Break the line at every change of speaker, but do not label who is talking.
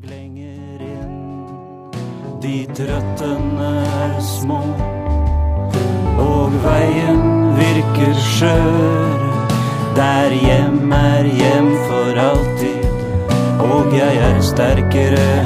og lenger inn, dit røttene små, og veien virker skjøre, der hjem hjem for alltid, og jeg sterkere